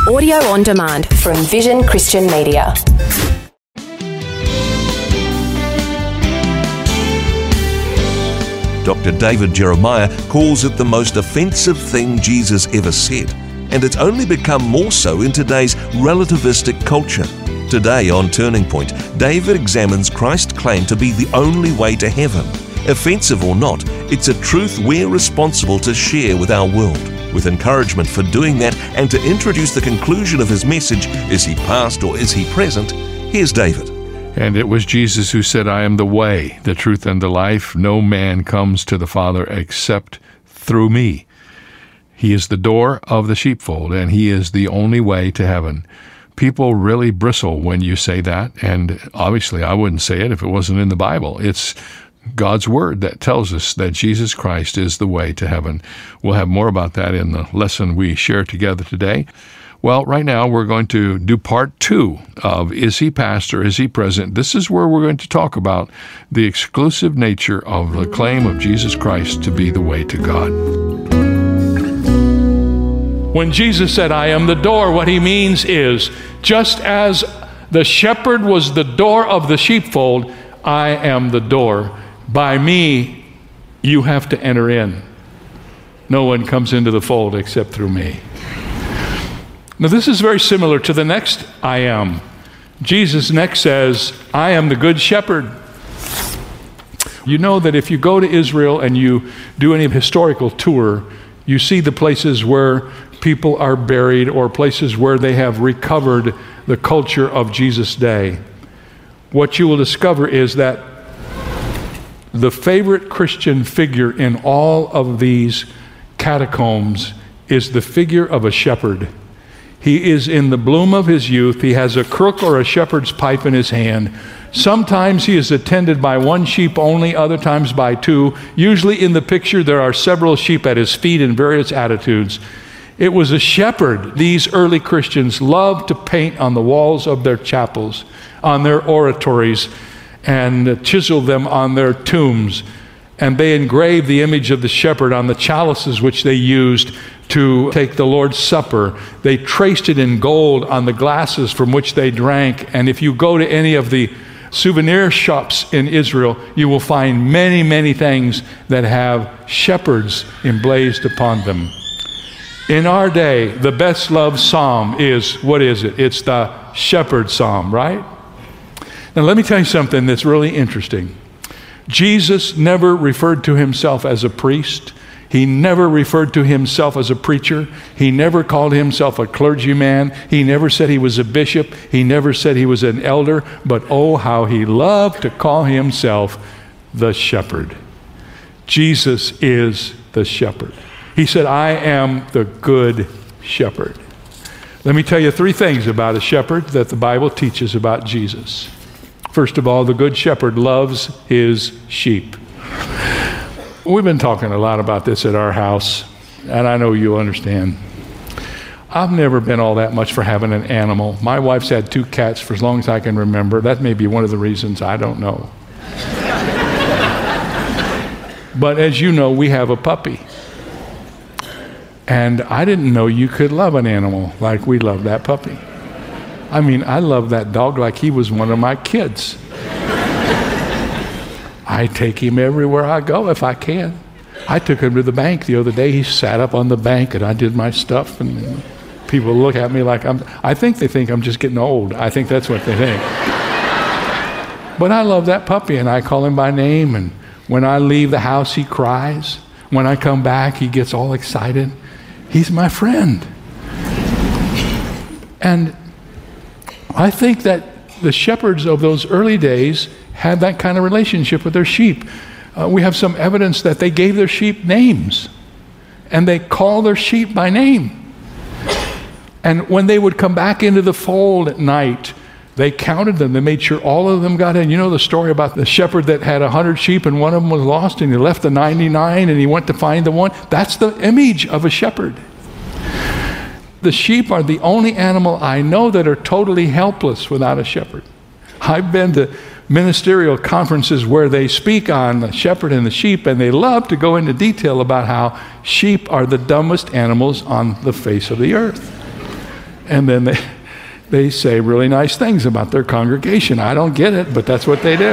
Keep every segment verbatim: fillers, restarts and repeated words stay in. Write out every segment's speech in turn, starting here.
Audio on demand from Vision Christian Media. Doctor David Jeremiah calls it the most offensive thing Jesus ever said, and it's only become more so in today's relativistic culture. Today on Turning Point, David examines Christ's claim to be the only way to heaven. Offensive or not, it's a truth we're responsible to share with our world. With encouragement for doing that and to introduce the conclusion of his message, is he past or is he present? Here's David. And it was Jesus who said, I am the way, the truth, and the life. No man comes to the Father except through me. He is the door of the sheepfold, and he is the only way to heaven. People really bristle when you say that, and obviously I wouldn't say it if it wasn't in the Bible. It's God's Word that tells us that Jesus Christ is the way to heaven. We'll have more about that in the lesson we share together today. Well, right now we're going to do part two of Is He Past or Is He Present? This is where we're going to talk about the exclusive nature of the claim of Jesus Christ to be the way to God. When Jesus said, I am the door, what he means is, just as the shepherd was the door of the sheepfold, I am the door. By me, you have to enter in. No one comes into the fold except through me. Now, this is very similar to the next I am. Jesus next says, I am the good shepherd. You know that if you go to Israel and you do any historical tour, you see the places where people are buried or places where they have recovered the culture of Jesus' day. What you will discover is that the favorite Christian figure in all of these catacombs is the figure of a shepherd. He is in the bloom of his youth. He has a crook or a shepherd's pipe in his hand. Sometimes he is attended by one sheep only, other times by two. Usually in the picture there are several sheep at his feet in various attitudes. It was a shepherd these early Christians loved to paint on the walls of their chapels, on their oratories, and chisel them on their tombs. And they engraved the image of the shepherd on the chalices which they used to take the Lord's Supper. They traced it in gold on the glasses from which they drank. And if you go to any of the souvenir shops in Israel, you will find many, many things that have shepherds emblazed upon them. In our day, the best loved psalm is, what is it? It's the shepherd psalm, right? Now let me tell you something that's really interesting. Jesus never referred to himself as a priest. He never referred to himself as a preacher. He never called himself a clergyman. He never said he was a bishop. He never said he was an elder. But oh, how he loved to call himself the shepherd. Jesus is the shepherd. He said, I am the good shepherd. Let me tell you three things about a shepherd that the Bible teaches about Jesus. First of all, the good shepherd loves his sheep. We've been talking a lot about this at our house, and I know you understand. I've never been all that much for having an animal. My wife's had two cats for as long as I can remember. That may be one of the reasons, I don't know. But as you know, we have a puppy. And I didn't know you could love an animal like we love that puppy. I mean, I love that dog like he was one of my kids. I take him everywhere I go if I can. I took him to the bank the other day. He sat up on the bank and I did my stuff, and people look at me like I'm, I think they think I'm just getting old. I think that's what they think. But I love that puppy, and I call him by name, and when I leave the house, he cries. When I come back, he gets all excited. He's my friend. And I think that the shepherds of those early days had that kind of relationship with their sheep. Uh, we have some evidence that they gave their sheep names, and they call their sheep by name. And when they would come back into the fold at night, they counted them. They made sure all of them got in. You know the story about the shepherd that had a hundred sheep and one of them was lost, and he left the ninety-nine and he went to find the one? That's the image of a shepherd. The sheep are the only animal I know that are totally helpless without a shepherd. I've been to ministerial conferences where they speak on the shepherd and the sheep, and they love to go into detail about how sheep are the dumbest animals on the face of the earth. And then they, they say really nice things about their congregation. I don't get it, but that's what they do.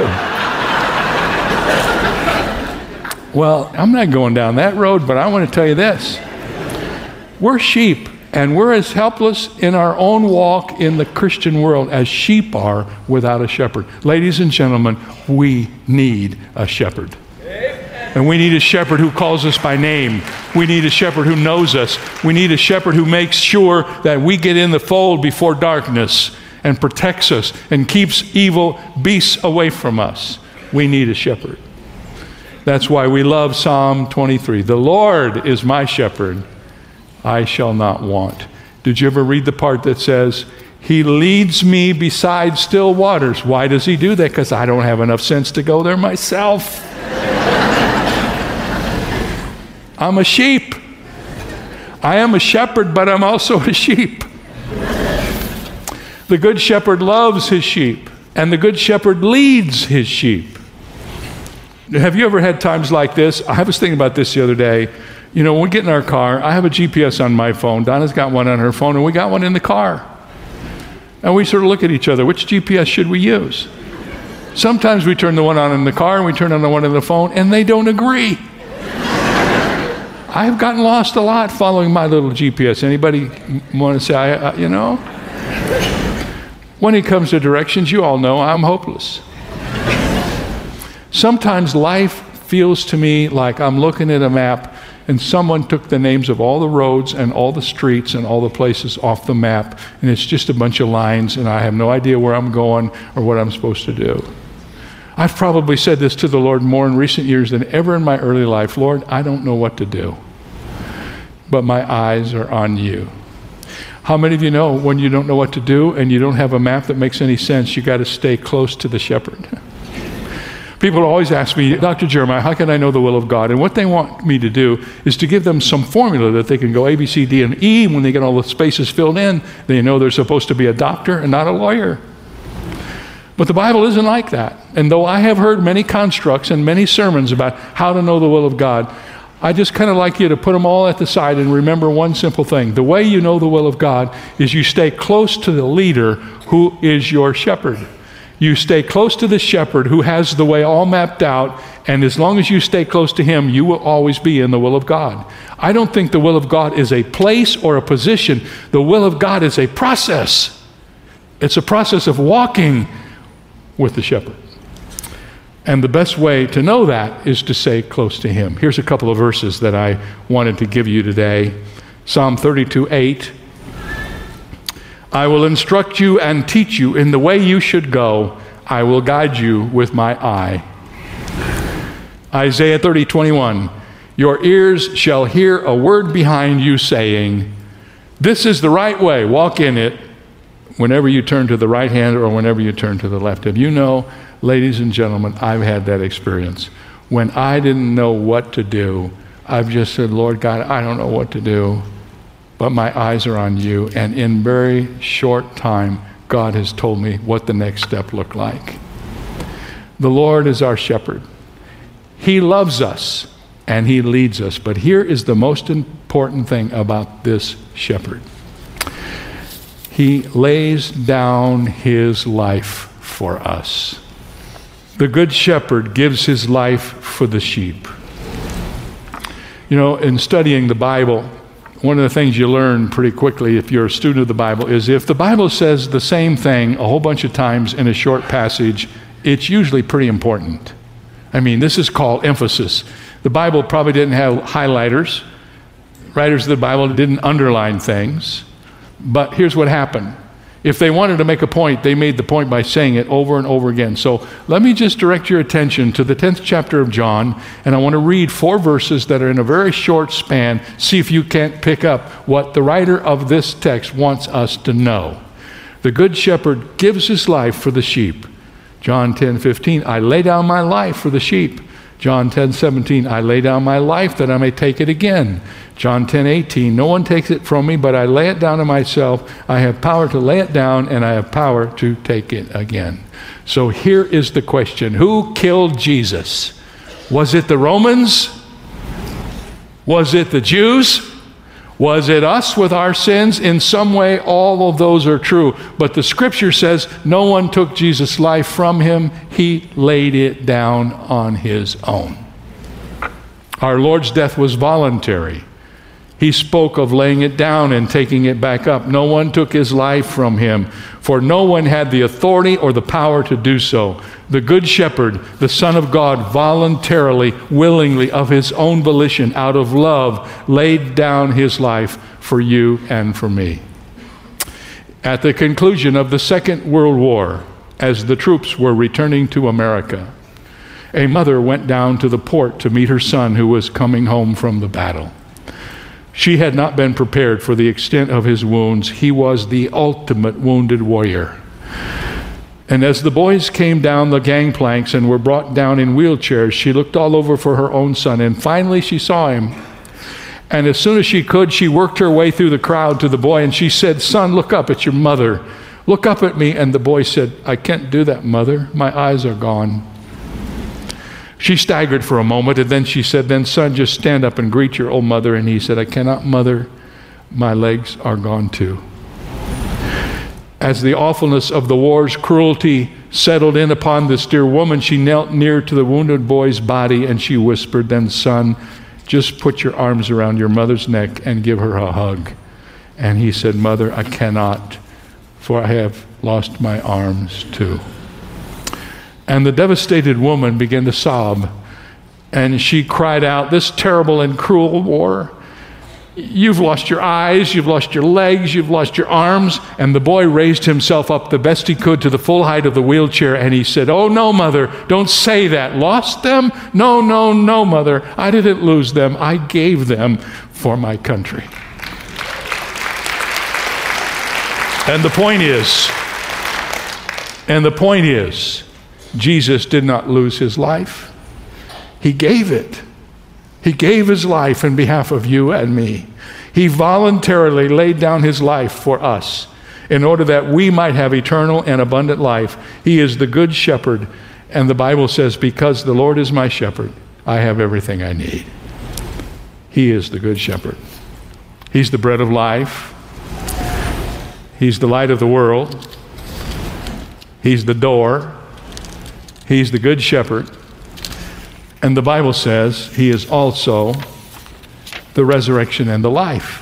Well, I'm not going down that road, but I want to tell you this. We're sheep, and we're as helpless in our own walk in the Christian world as sheep are without a shepherd. Ladies and gentlemen, we need a shepherd. And we need a shepherd who calls us by name. We need a shepherd who knows us. We need a shepherd who makes sure that we get in the fold before darkness and protects us and keeps evil beasts away from us. We need a shepherd. That's why we love Psalm twenty-three. The Lord is my shepherd, I shall not want. Did you ever read the part that says, He leads me beside still waters? Why does He do that? Because I don't have enough sense to go there myself. I'm a sheep. I am a shepherd, but I'm also a sheep. The good shepherd loves his sheep, and the good shepherd leads his sheep. Have you ever had times like this? I was thinking about this the other day. You know, when we get in our car, I have a G P S on my phone. Donna's got one on her phone, and we got one in the car. And we sort of look at each other. Which G P S should we use? Sometimes we turn the one on in the car, and we turn on the one in the phone, and they don't agree. I've gotten lost a lot following my little G P S. Anybody want to say, I, uh, you know? When it comes to directions, you all know I'm hopeless. Sometimes life feels to me like I'm looking at a map and someone took the names of all the roads and all the streets and all the places off the map, and it's just a bunch of lines, and I have no idea where I'm going or what I'm supposed to do. I've probably said this to the Lord more in recent years than ever in my early life. Lord, I don't know what to do, but my eyes are on you. How many of you know when you don't know what to do and you don't have a map that makes any sense, you got to stay close to the shepherd? People always ask me, Doctor Jeremiah, how can I know the will of God? And what they want me to do is to give them some formula that they can go A, B, C, D, and E. When they get all the spaces filled in, they know they're supposed to be a doctor and not a lawyer. But the Bible isn't like that. And though I have heard many constructs and many sermons about how to know the will of God, I just kind of like you to put them all at the side and remember one simple thing. The way you know the will of God is you stay close to the leader who is your shepherd. You stay close to the shepherd who has the way all mapped out, and as long as you stay close to him, you will always be in the will of God. I don't think the will of God is a place or a position. The will of God is a process. It's a process of walking with the shepherd. And the best way to know that is to stay close to him. Here's a couple of verses that I wanted to give you today. Psalm thirty-two eight. I will instruct you and teach you in the way you should go. I will guide you with my eye. Isaiah thirty twenty-one. Your ears shall hear a word behind you saying, this is the right way, walk in it, whenever you turn to the right hand or whenever you turn to the left. Have you know, ladies and gentlemen, I've had that experience. When I didn't know what to do, I've just said, Lord God, I don't know what to do, but my eyes are on you. And in very short time, God has told me what the next step looked like. The Lord is our shepherd. He loves us and he leads us. But here is the most important thing about this shepherd. He lays down his life for us. The good shepherd gives his life for the sheep. You know, in studying the Bible, one of the things you learn pretty quickly if you're a student of the Bible is if the Bible says the same thing a whole bunch of times in a short passage, it's usually pretty important. I mean, this is called emphasis. The Bible probably didn't have highlighters. Writers of the Bible didn't underline things. But here's what happened. If they wanted to make a point, they made the point by saying it over and over again. So let me just direct your attention to the tenth chapter of John, and I want to read four verses that are in a very short span. See if you can't pick up what the writer of this text wants us to know. The good shepherd gives his life for the sheep. John ten fifteen, I lay down my life for the sheep. John ten seventeen, I lay down my life that I may take it again. John ten eighteen, no one takes it from me, but I lay it down to myself. I have power to lay it down, and I have power to take it again. So here is the question. Who killed Jesus? Was it the Romans? Was it the Jews? Was it us with our sins? In some way, all of those are true. But the scripture says no one took Jesus' life from him. He laid it down on his own. Our Lord's death was voluntary. He spoke of laying it down and taking it back up. No one took his life from him, for no one had the authority or the power to do so. The Good Shepherd, the Son of God, voluntarily, willingly, of his own volition, out of love, laid down his life for you and for me. At the conclusion of the Second World War, as the troops were returning to America, a mother went down to the port to meet her son who was coming home from the battle. She had not been prepared for the extent of his wounds. He was the ultimate wounded warrior. And as the boys came down the gangplanks and were brought down in wheelchairs, she looked all over for her own son, and finally she saw him. And as soon as she could, she worked her way through the crowd to the boy, and she said, "Son, look up at your mother. Look up at me." And the boy said, "I can't do that, Mother. My eyes are gone." She staggered for a moment, and then she said, "Then, son, just stand up and greet your old mother." And he said, "I cannot, Mother. My legs are gone too." As the awfulness of the war's cruelty settled in upon this dear woman, she knelt near to the wounded boy's body and she whispered, "Then, son, just put your arms around your mother's neck and give her a hug." And he said, "Mother, I cannot, for I have lost my arms too." And the devastated woman began to sob, and she cried out, "This terrible and cruel war, you've lost your eyes, you've lost your legs, you've lost your arms." And the boy raised himself up the best he could to the full height of the wheelchair, and he said, "Oh no, Mother, don't say that. Lost them? No, no, no, Mother. I didn't lose them. I gave them for my country." And the point is, and the point is, Jesus did not lose his life. He gave it. He gave his life in behalf of you and me. He voluntarily laid down his life for us in order that we might have eternal and abundant life. He is the Good Shepherd, and the Bible says, "Because the Lord is my shepherd, I have everything I need." He is the Good Shepherd. He's the bread of life. He's the light of the world. He's the door. He's the Good Shepherd. And the Bible says he is also the resurrection and the life.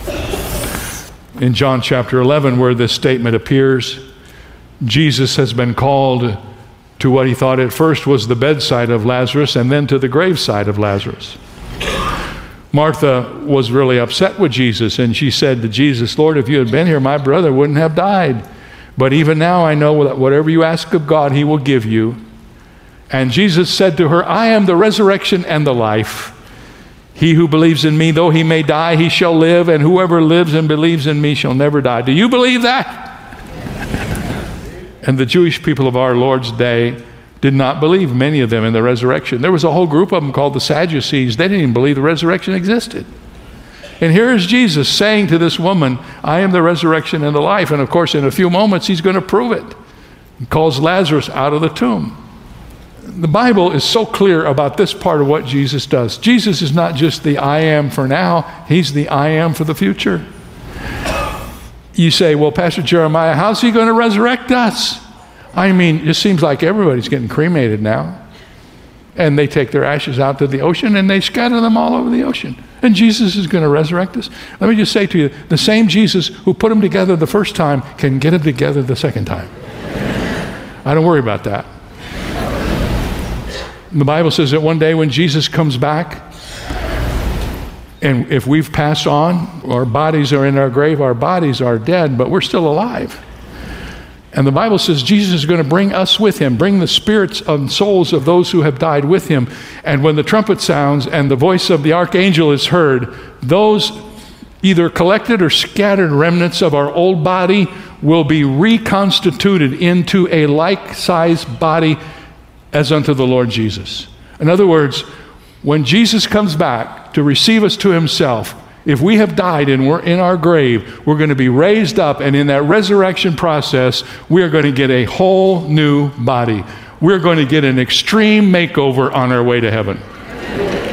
In John chapter eleven, where this statement appears, Jesus has been called to what he thought at first was the bedside of Lazarus and then to the graveside of Lazarus. Martha was really upset with Jesus, and she said to Jesus, "Lord, if you had been here, my brother wouldn't have died. But even now I know that whatever you ask of God, he will give you." And Jesus said to her, "I am the resurrection and the life. He who believes in me, though he may die, he shall live, and whoever lives and believes in me shall never die." Do you believe that? And the Jewish people of our Lord's day did not believe, many of them, in the resurrection. There was a whole group of them called the Sadducees. They didn't even believe the resurrection existed. And here is Jesus saying to this woman, "I am the resurrection and the life." And of course, in a few moments, he's going to prove it. He calls Lazarus out of the tomb. The Bible is so clear about this part of what Jesus does. Jesus is not just the I am for now, he's the I am for the future. You say, "Well, Pastor Jeremiah, how's he going to resurrect us?" I mean, it seems like everybody's getting cremated now. And they take their ashes out to the ocean and they scatter them all over the ocean. And Jesus is going to resurrect us. Let me just say to you, the same Jesus who put them together the first time can get them together the second time. I don't worry about that. The Bible says that one day when Jesus comes back, and if we've passed on, our bodies are in our grave, our bodies are dead, but we're still alive. And the Bible says Jesus is going to bring us with him, bring the spirits and souls of those who have died with him. And when the trumpet sounds and the voice of the archangel is heard, those either collected or scattered remnants of our old body will be reconstituted into a like-sized body as unto the Lord Jesus. In other words, when Jesus comes back to receive us to himself, if we have died and we're in our grave, we're going to be raised up, and in that resurrection process, we are going to get a whole new body. We're going to get an extreme makeover on our way to heaven.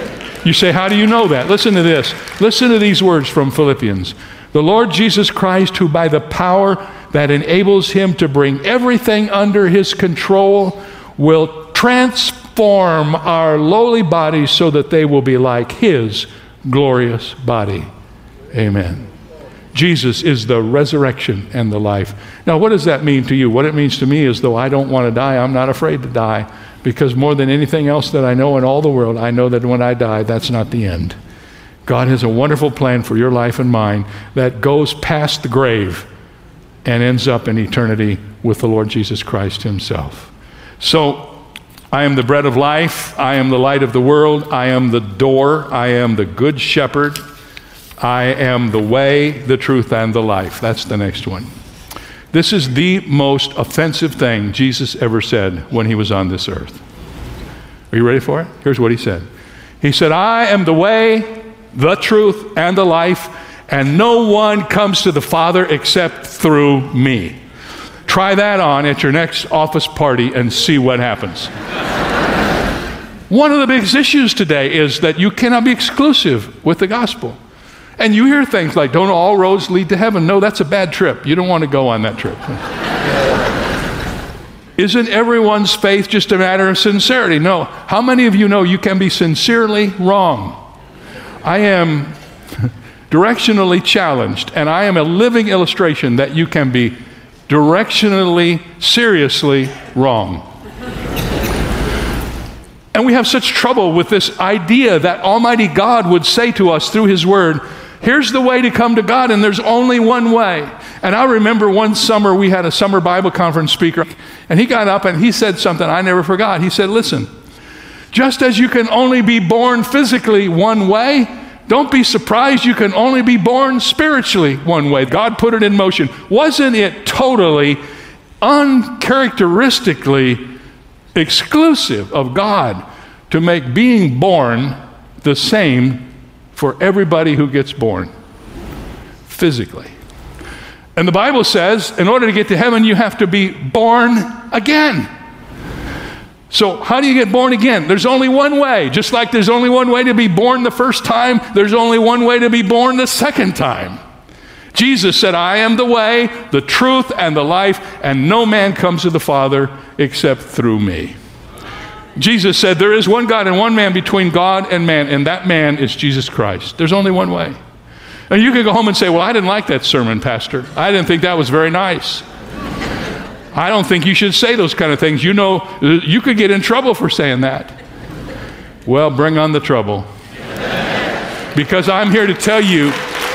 You say, how do you know that? Listen to this. Listen to these words from Philippians. The Lord Jesus Christ, who by the power that enables him to bring everything under his control, will transform our lowly bodies so that they will be like his glorious body. Amen. Jesus is the resurrection and the life. Now, what does that mean to you? What it means to me is, though I don't want to die, I'm not afraid to die, because more than anything else that I know in all the world, I know that when I die, that's not the end. God has a wonderful plan for your life and mine that goes past the grave and ends up in eternity with the Lord Jesus Christ himself. So, I am the bread of life. I am the light of the world. I am the door. I am the good shepherd. I am the way, the truth, and the life. That's the next one. This is the most offensive thing Jesus ever said when he was on this earth. Are you ready for it? Here's what he said. He said, I am the way, the truth, and the life, and no one comes to the Father except through me. Try that on at your next office party and see what happens. One of the biggest issues today is that you cannot be exclusive with the gospel. And you hear things like, don't all roads lead to heaven? No, that's a bad trip. You don't want to go on that trip. Isn't everyone's faith just a matter of sincerity? No. How many of you know you can be sincerely wrong? I am directionally challenged, and I am a living illustration that you can be directionally, seriously wrong. And we have such trouble with this idea that Almighty God would say to us through his word, here's the way to come to God, and there's only one way. And I remember one summer we had a summer Bible conference speaker, and he got up and he said something I never forgot. He said, listen, just as you can only be born physically one way, don't be surprised you can only be born spiritually one way. God put it in motion. Wasn't it totally, uncharacteristically exclusive of God to make being born the same for everybody who gets born physically? And the Bible says in order to get to heaven you have to be born again. So how do you get born again? There's only one way. Just like there's only one way to be born the first time, there's only one way to be born the second time. Jesus said, I am the way, the truth, and the life, and no man comes to the Father except through me. Jesus said, there is one God and one man between God and man, and that man is Jesus Christ. There's only one way. And you can go home and say, well, I didn't like that sermon, Pastor. I didn't think that was very nice. I don't think you should say those kind of things. You know, you could get in trouble for saying that. Well, bring on the trouble. Because I'm here to tell you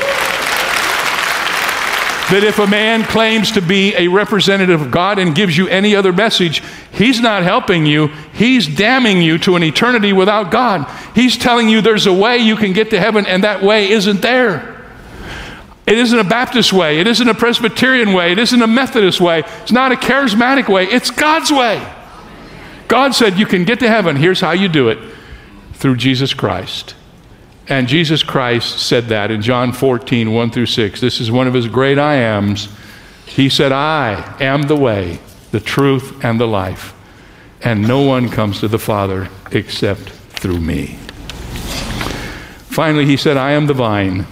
that if a man claims to be a representative of God and gives you any other message, he's not helping you. He's damning you to an eternity without God. He's telling you there's a way you can get to heaven, and that way isn't there. It isn't a Baptist way. It isn't a Presbyterian way. It isn't a Methodist way. It's not a charismatic way. It's God's way. God said you can get to heaven. Here's how you do it. Through Jesus Christ. And Jesus Christ said that in John fourteen, one through six. This is one of his great I ams. He said, I am the way, the truth, and the life. And no one comes to the Father except through me. Finally, he said, I am the vine,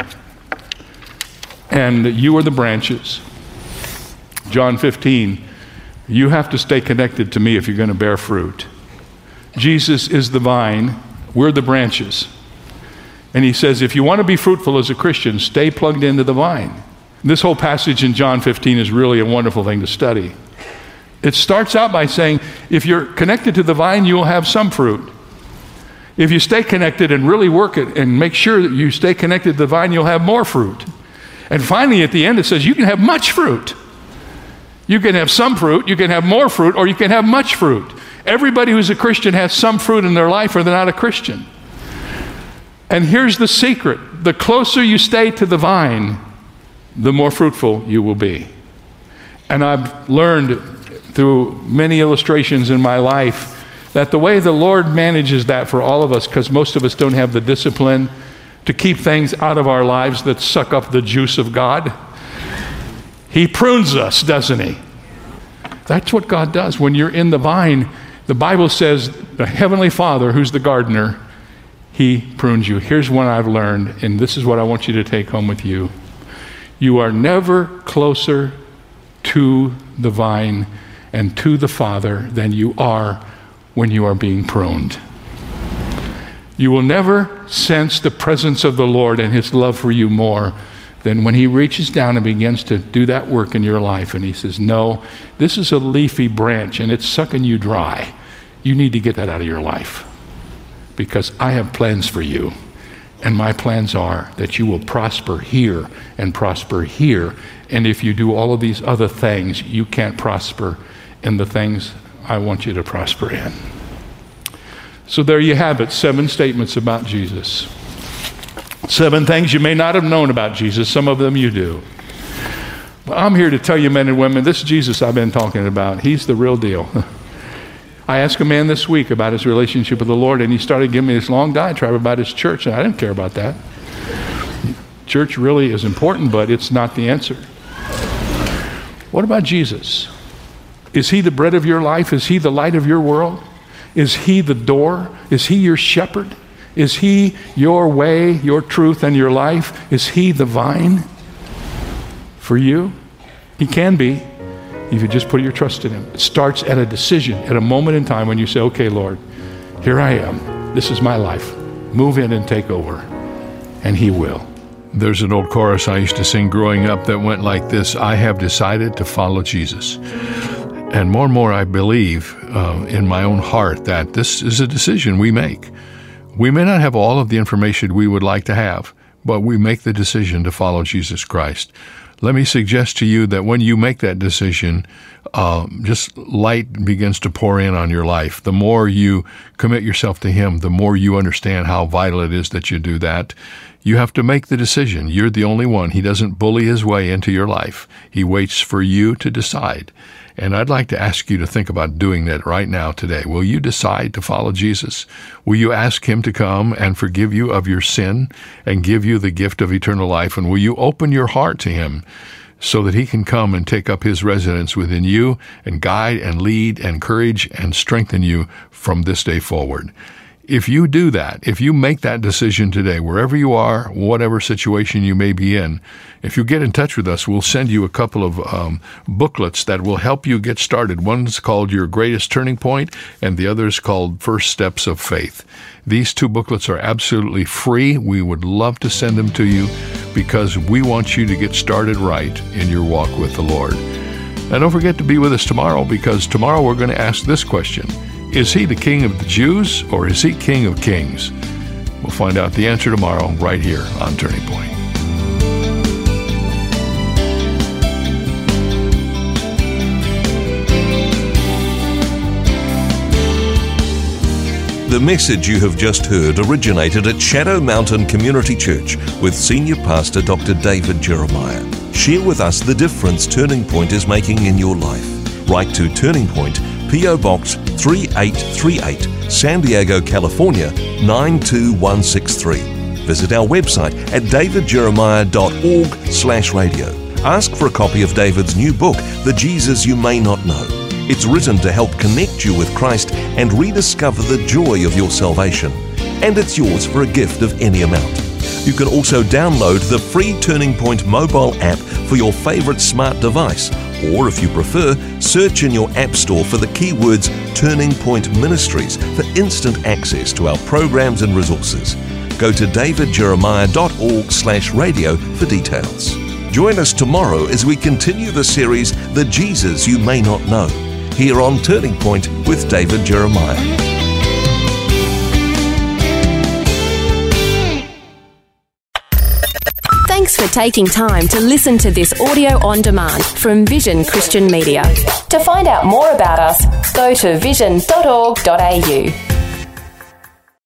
and you are the branches. John fifteen, you have to stay connected to me if you're going to bear fruit. Jesus is the vine, we're the branches. And he says, if you want to be fruitful as a Christian, stay plugged into the vine. This whole passage in John fifteen is really a wonderful thing to study. It starts out by saying, if you're connected to the vine, you will have some fruit. If you stay connected and really work it and make sure that you stay connected to the vine, you'll have more fruit. And finally, at the end, it says you can have much fruit. You can have some fruit, you can have more fruit, or you can have much fruit. Everybody who's a Christian has some fruit in their life, or they're not a Christian. And here's the secret. The closer you stay to the vine, the more fruitful you will be. And I've learned through many illustrations in my life that the way the Lord manages that for all of us, because most of us don't have the discipline to keep things out of our lives that suck up the juice of God, he prunes us, doesn't he? That's what God does. When you're in the vine, the Bible says the Heavenly Father, who's the gardener, he He prunes you. Here's one I've learned, and this is what I want you to take home with you. You are never closer to the vine and to the Father than you are when you are being pruned. You will never sense the presence of the Lord and his love for you more than when he reaches down and begins to do that work in your life, and he says, no, this is a leafy branch and it's sucking you dry. You need to get that out of your life, because I have plans for you, and my plans are that you will prosper here and prosper here, and if you do all of these other things, you can't prosper in the things I want you to prosper in. So there you have it, seven statements about Jesus. Seven things you may not have known about Jesus. Some of them you do. But I'm here to tell you, men and women, this Jesus I've been talking about, he's the real deal. I asked a man this week about his relationship with the Lord, and he started giving me this long diatribe about his church, and I didn't care about that. Church really is important, but it's not the answer. What about Jesus? Is he the bread of your life? Is he the light of your world? Is he the door? Is he your shepherd? Is he your way, your truth, and your life? Is he the vine for you? He can be, if you just put your trust in him. It starts at a decision, at a moment in time when you say, okay, Lord, here I am. This is my life. Move in and take over. And he will. There's an old chorus I used to sing growing up that went like this: I have decided to follow Jesus. And more and more I believe uh, in my own heart that this is a decision we make. We may not have all of the information we would like to have, but we make the decision to follow Jesus Christ. Let me suggest to you that when you make that decision, uh, just light begins to pour in on your life. The more you commit yourself to him, the more you understand how vital it is that you do that. You have to make the decision. You're the only one. He doesn't bully his way into your life. He waits for you to decide. And I'd like to ask you to think about doing that right now today. Will you decide to follow Jesus? Will you ask him to come and forgive you of your sin and give you the gift of eternal life? And will you open your heart to him so that he can come and take up his residence within you and guide and lead and encourage and strengthen you from this day forward? If you do that, if you make that decision today, wherever you are, whatever situation you may be in, if you get in touch with us, we'll send you a couple of um, booklets that will help you get started. One's called Your Greatest Turning Point, and the other is called First Steps of Faith. These two booklets are absolutely free. We would love to send them to you because we want you to get started right in your walk with the Lord. And don't forget to be with us tomorrow, because tomorrow we're going to ask this question: is he the King of the Jews, or is he King of Kings? We'll find out the answer tomorrow right here on Turning Point. The message you have just heard originated at Shadow Mountain Community Church with Senior Pastor Doctor David Jeremiah. Share with us the difference Turning Point is making in your life. Write to Turning Point, P O Box three eight three eight, San Diego, California nine two one six three. Visit our website at davidjeremiah dot org slash radio. Ask for a copy of David's new book, The Jesus You May Not Know. It's written to help connect you with Christ and rediscover the joy of your salvation. And it's yours for a gift of any amount. You can also download the free Turning Point mobile app for your favorite smart device, or if you prefer, search in your app store for the keywords Turning Point Ministries for instant access to our programs and resources. Go to davidjeremiah dot org slash radio for details. Join us tomorrow as we continue the series, The Jesus You May Not Know, here on Turning Point with David Jeremiah. Thanks for taking time to listen to this audio on demand from Vision Christian Media. To find out more about us, go to vision dot org dot a u.